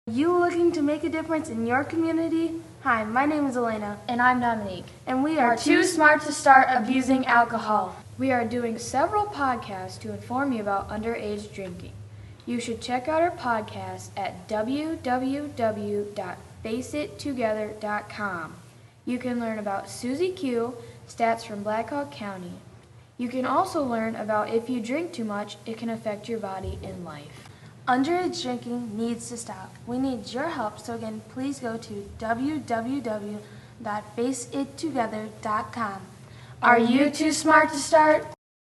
Are you looking to make a difference in your community? Hi, my name is Elena. And I'm Dominique. And we are too smart to start abusing alcohol. We are doing several podcasts to inform you about underage drinking. You should check out our podcast at www.faceittogether.com. You can learn about Susie Q, stats from Black Hawk County. You can also learn about if you drink too much, it can affect your body and life. Underage drinking needs to stop. We need your help, so again, please go to www.faceittogether.com. Are you too smart to start?